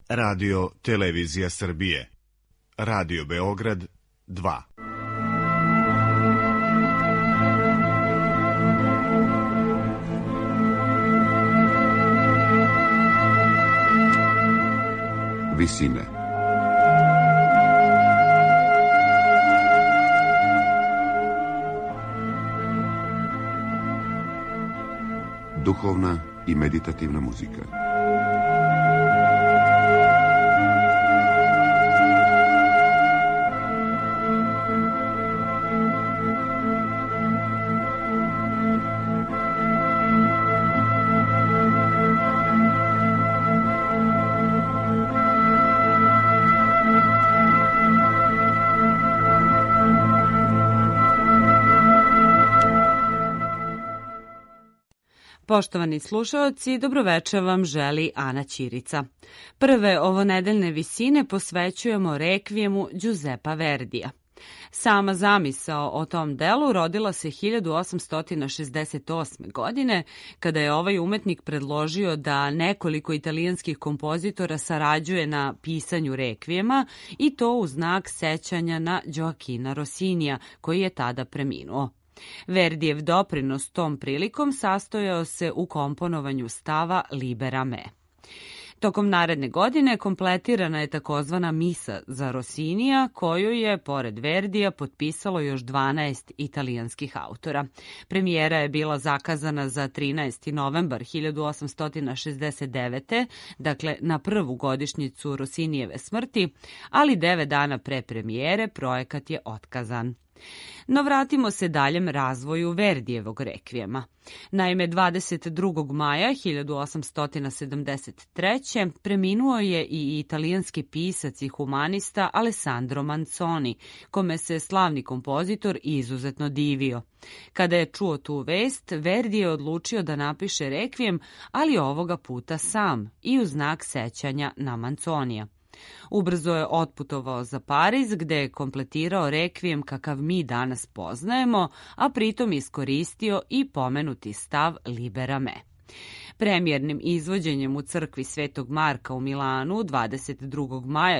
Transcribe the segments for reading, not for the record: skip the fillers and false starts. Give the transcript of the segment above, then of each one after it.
Radio Televizija Srbije. Radio Beograd 2. Visine. Duhovna i meditativna muzika. Poštovani slušaoci, dobroveče vam želi Ana Ćirica. Prve ovonedeljne visine posvećujemo rekvijemu Giuseppa Verdija. Sama zamisao o tom delu rodila se 1868. godine, kada je ovaj umetnik predložio da nekoliko italijanskih kompozitora sarađuje na pisanju rekvijema i to u znak sećanja na Gioachina Rossinija, koji je tada preminuo. Verdijev doprinos tom prilikom sastojao se u komponovanju stava Libera me. Tokom naredne godine kompletirana je takozvana misa za Rossinija, koju je, pored Verdija, potpisalo još 12 italijanskih autora. Premijera je bila zakazana za 13. novembar 1869. dakle na prvu godišnjicu Rossinijeve smrti, ali 9 dana pre premijere projekat je otkazan. No vratimo se daljem razvoju Verdijevog rekvijema. Naime, 22. maja 1873. preminuo je i italijanski pisac i humanista Alessandro Manzoni, kome se slavni kompozitor izuzetno divio. Kada je čuo tu vest, Verdi je odlučio da napiše rekvijem, ali ovoga puta sam i u znak sećanja na Manzonija. Ubrzo je otputovao za Pariz, gde je kompletirao rekvijem kakav mi danas poznajemo, a pritom iskoristio i pomenuti stav Libera me. Premijernim izvođenjem u crkvi Svetog Marka u Milanu 22. maja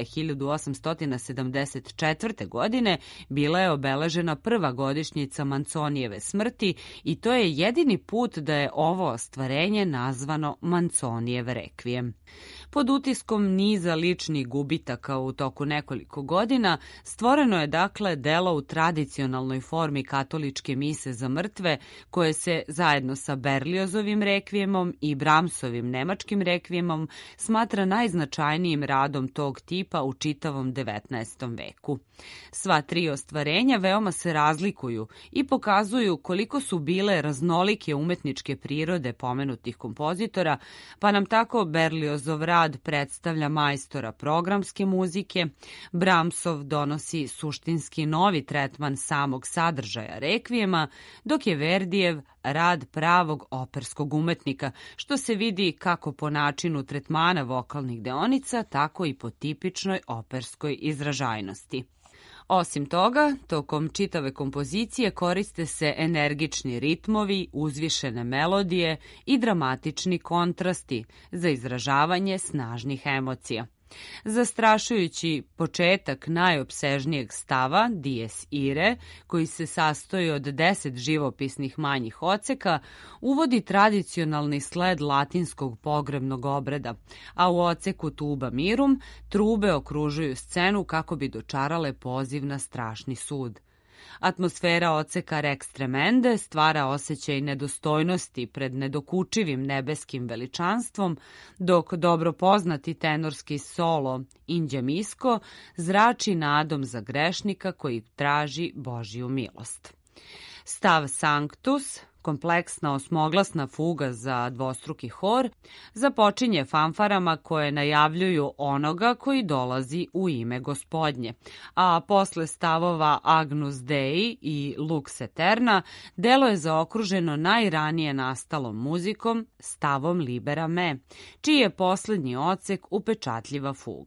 1874. godine bila je obeležena prva godišnjica Manzonijeve smrti i to je jedini put da je ovo ostvarenje nazvano Manzonijev rekvijem. Pod utiskom niza ličnih gubitaka u toku nekoliko godina stvoreno je dakle delo u tradicionalnoj formi katoličke mise za mrtve, koje se zajedno sa Berliozovim rekvijemom i Brahmsovim nemačkim rekvijemom smatra najznačajnijim radom tog tipa u čitavom 19. veku. Sva tri ostvarenja veoma se razlikuju i pokazuju koliko su bile raznolike umetničke prirode pomenutih kompozitora, pa nam tako Berliozov rad predstavlja majstora programske muzike, Brahmsov donosi suštinski novi tretman samog sadržaja rekvijema, dok je Verdijev rad pravog operskog umetnika, što se vidi kako po načinu tretmana vokalnih deonica, tako i po tipičnoj operskoj izražajnosti. Osim toga, tokom čitave kompozicije koriste se energični ritmovi, uzvišene melodije i dramatični kontrasti za izražavanje snažnih emocija. Zastrašujući početak najopsežnijeg stava, dies ire, koji se sastoji od 10 živopisnih manjih odseka, uvodi tradicionalni sled latinskog pogrebnog obreda, a u odseku tuba mirum trube okružuju scenu kako bi dočarale poziv na strašni sud. Atmosfera odseka Rex Tremende stvara osjećaj nedostojnosti pred nedokučivim nebeskim veličanstvom, dok dobro poznati tenorski solo Inđe Misko zrači nadom za grešnika koji traži Božju milost. Stav Sanctus, kompleksna osmoglasna fuga za dvostruki hor, započinje fanfarama koje najavljuju onoga koji dolazi u ime Gospodnje, a posle stavova Agnus Dei i Lux Eterna delo je zaokruženo najranije nastalom muzikom, stavom Libera me, čiji je poslednji odsek upečatljiva fuga.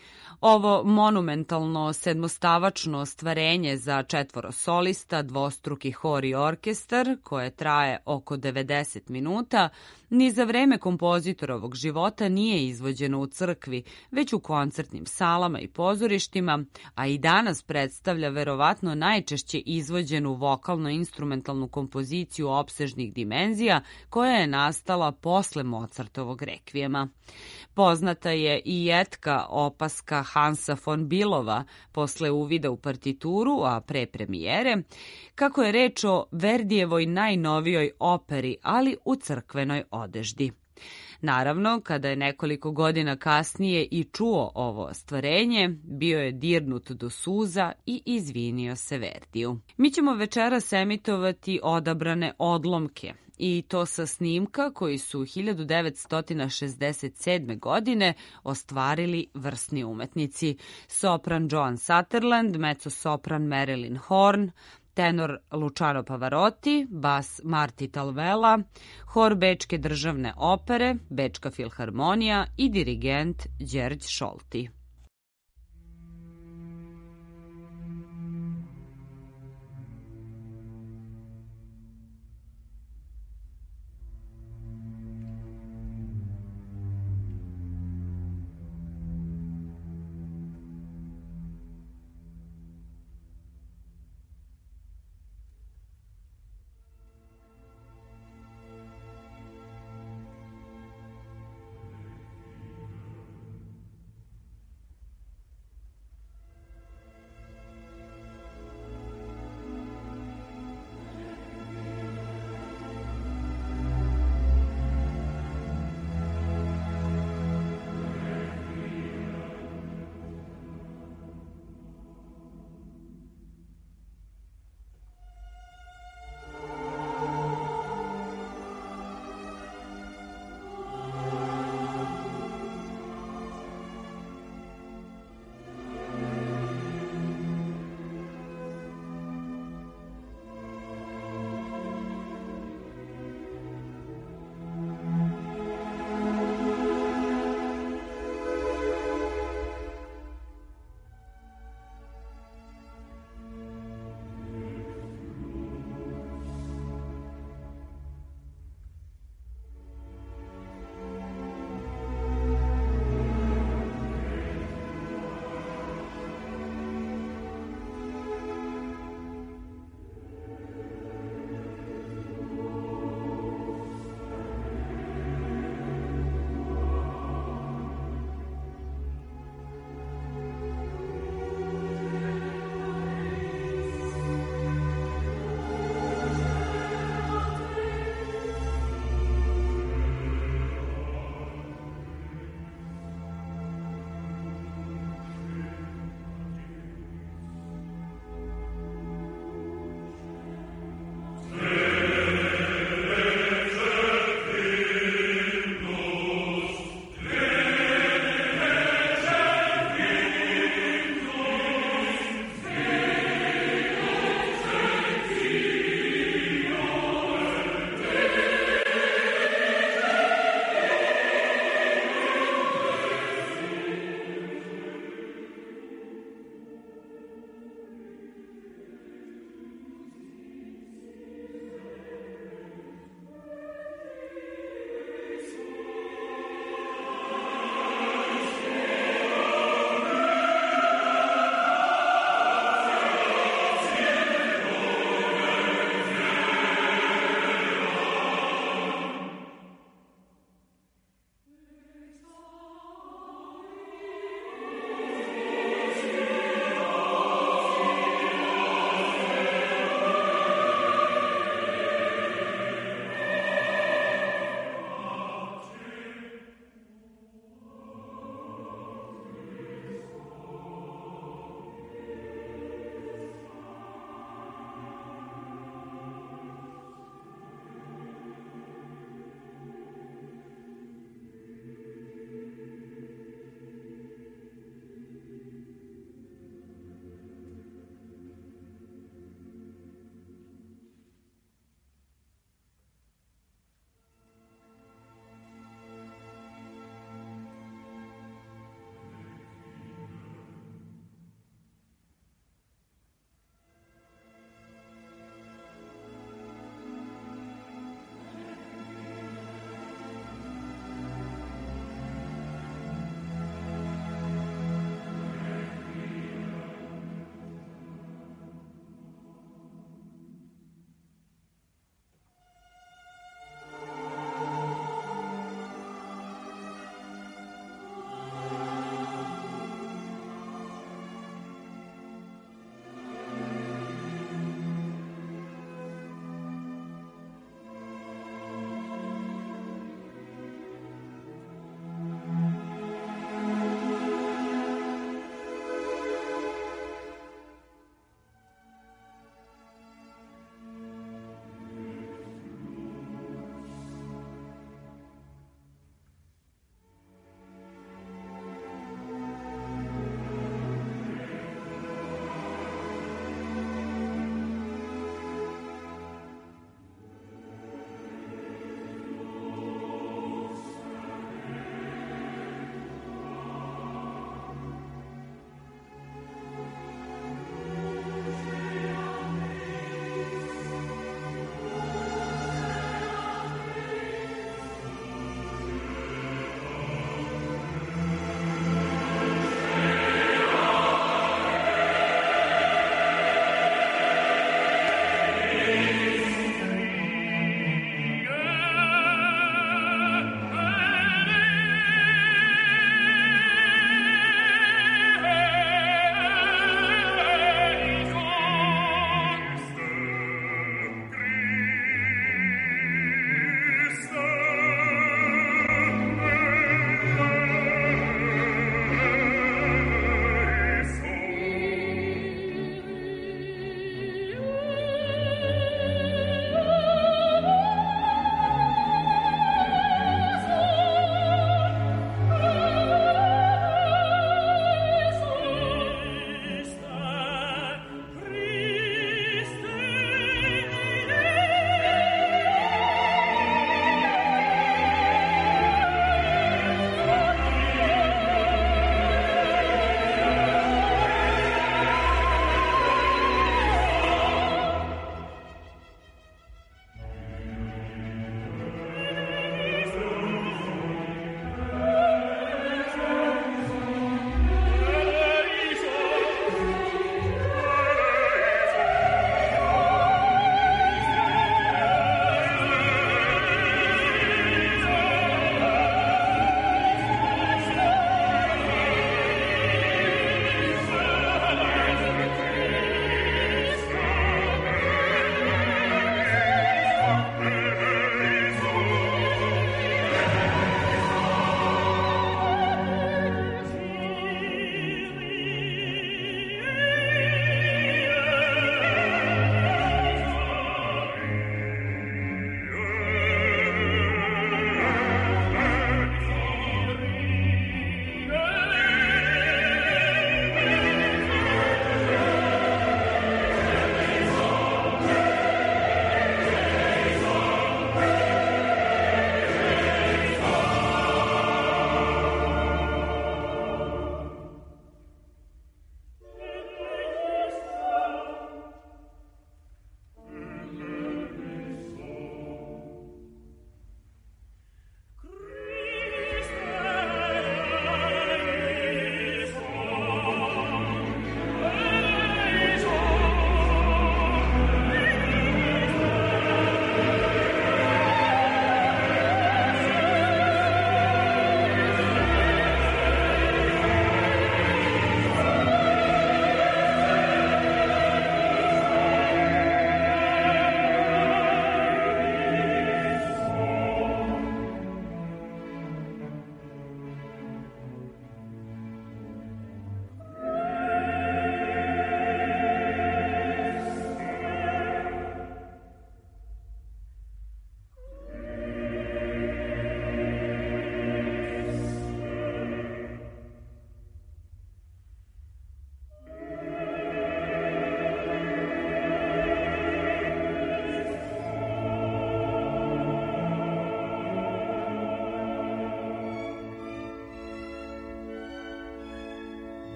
Ovo monumentalno sedmostavačno ostvarenje za četvoro solista, dvostruki hor i orkestar, koje traje oko 90 minuta, ni za vreme kompozitorovog života nije izvođeno u crkvi, već u koncertnim salama i pozorištima, a i danas predstavlja verovatno najčešće izvođenu vokalno-instrumentalnu kompoziciju opsežnih dimenzija koja je nastala posle Mozartovog rekvijema. Poznata je i jetka opaska Hansa von Billova posle uvida u partituru, a pre premijere, kako je reč o Verdijevoj najnovijoj operi, ali u crkvenoj odeždi. Naravno, kada je nekoliko godina kasnije i čuo ovo ostvarenje, bio je dirnut do suza i izvinio se Verdiju. Mi ćemo večeras emitovati odabrane odlomke, i to sa snimka koji su 1967. godine ostvarili vrsni umetnici: sopran Joan Sutherland, mezzosopran Marilyn Horne, tenor Luciano Pavarotti, bas Marti Talvela, hor Bečke državne opere, Bečka filharmonija i dirigent Đerđ Šolti.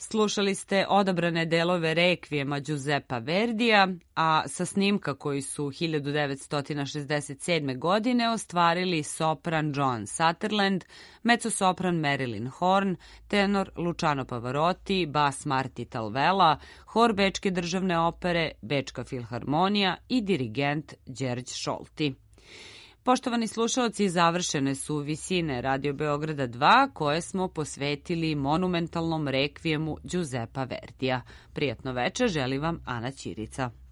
Slušali ste odabrane delove rekvijema Giuseppa Verdija, a sa snimka koji su 1967. godine ostvarili sopran Joan Sutherland, mezzosopran Marilyn Horne, tenor Luciano Pavarotti, bas Marti Talvela, hor Bečke državne opere, Bečka filharmonija i dirigent Đerđ Šolti. Poštovani slušalci, završene su Visine Radio Beograda 2 koje smo posvetili monumentalnom rekvijemu Giuseppa Verdija. Prijatno večer, želim vam Ana Ćirica.